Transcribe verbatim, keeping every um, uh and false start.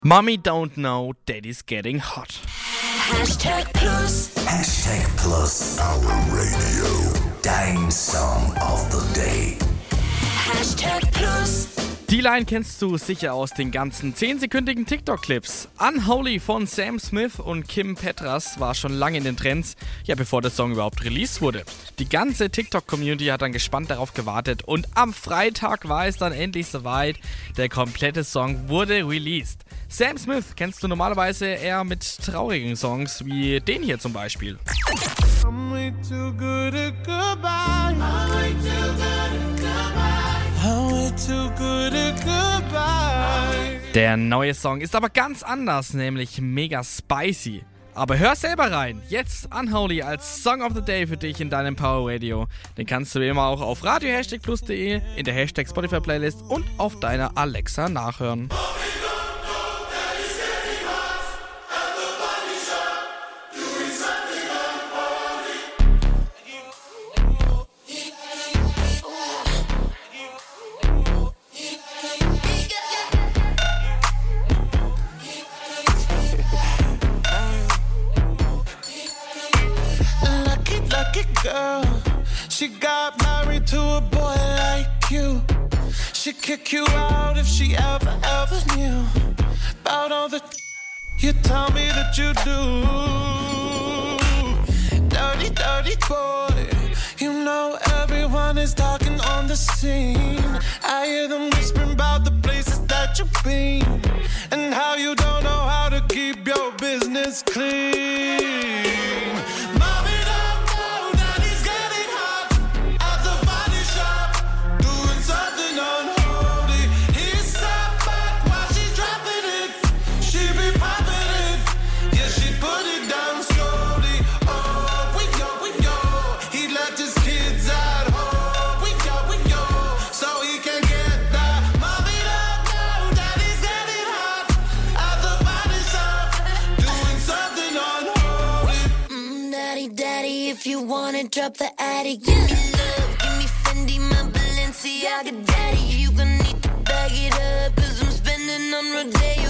Mommy don't know, Daddy's getting hot. Hashtag Plus. Hashtag Plus. Our Radio. Dein Song of the Day. Hashtag Plus. Die Line kennst du sicher aus den ganzen zehnsekündigen TikTok-Clips. Unholy von Sam Smith und Kim Petras war schon lange in den Trends, ja bevor der Song überhaupt released wurde. Die ganze TikTok-Community hat dann gespannt darauf gewartet und am Freitag war es dann endlich soweit. Der komplette Song wurde released. Sam Smith kennst du normalerweise eher mit traurigen Songs wie den hier zum Beispiel. I'm way too good at goodbye. I'm way too good at goodbye. I'm way too good at goodbye. Der neue Song ist aber ganz anders, nämlich mega spicy. Aber hör selber rein. Jetzt Unholy als Song of the Day für dich in deinem Power Radio. Den kannst du wie immer auch auf radio hashtag plus punkt de, in der Hashtag Spotify Playlist und auf deiner Alexa nachhören. Lucky girl, she got married to a boy like you. She'd kick you out if she ever, ever knew about all the you tell me that you do. Dirty, dirty boy, you know everyone is talking on the scene. I hear them whispering about the places that you've been and how you don't know how to keep your business clean. If you wanna drop the attic, give me love, give me Fendi, my Balenciaga daddy. You gon' need to bag it up, cause I'm spending on Rodeo.